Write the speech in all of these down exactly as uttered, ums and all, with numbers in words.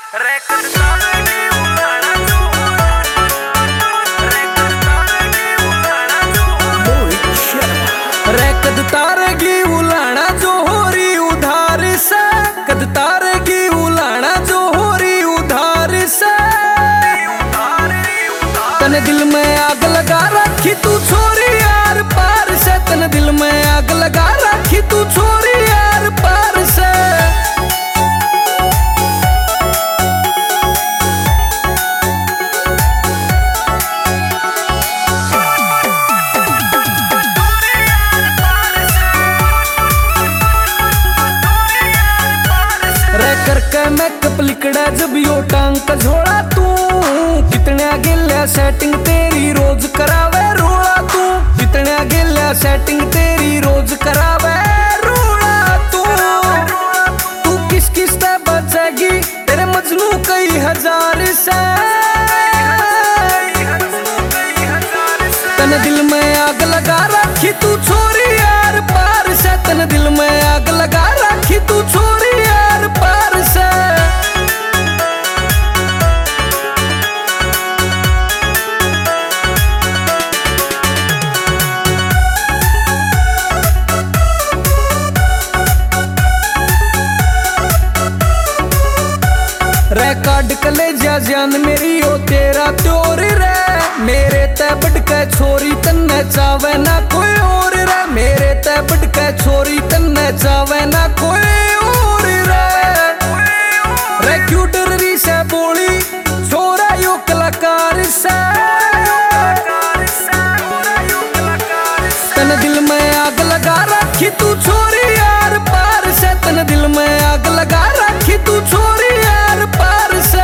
कद तारेगी उलाना जो हो रही उधार से, कद तारेगी उलाना जो हो रही उधार से। तन दिल में आग लगा रखी तू छोरी यार पार से, तन दिल में आग लगा रखी तू छोरी यार पार से। करके मेकअप लिकड़ा जब यो टांग का झोला तू, कितने गिल्या सेटिंग तेरी रोज करावे रोला तू, कितने गिल्या सेटिंग तेरी रोज करावे रोला तू। तू किस किस से बचेगी तेरे मजनू कई हजार से। तन दिल में आग लगा रखी तू छोरी यार पार से, तन दिल में आग लगा रखी तू छोरी यार पार से। रिकॉर्ड कलेजा जान मेरी ओ तेरा त्योर रे, मेरे ते बढ़के छोरी तन्ने चावे ना कोई और रे, मेरे ते बढ़के छोरी तन्ने चावे ना कोई और रे। रे क्यूटर री से बोली छोरा यो कलाकार से, तन दिल में आग लगा रखी तू छोरी यार पार से, तन दिल में आग लगा रखी तू छोरी यार पार से।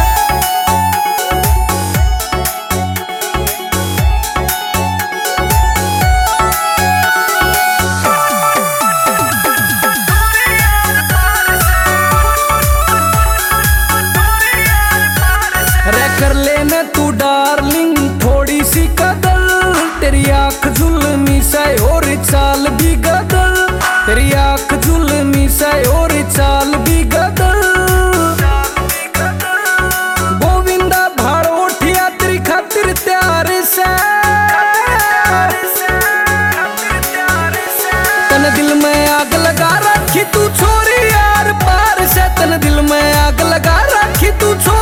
रे कर लेना तू डार्लिंग थोड़ी सी कदर, तेरी आंख जुल्मी से और चाल भी गदर, तेरी आंख जुल्मी से और चाल भी गदर। गोविंदा भाड़ो उठिया तेरी खातिर त्यार से, तन दिल में आग लगा रखी तू छोरी यार पार से, तन दिल में आग लगा रखी तू छोरी।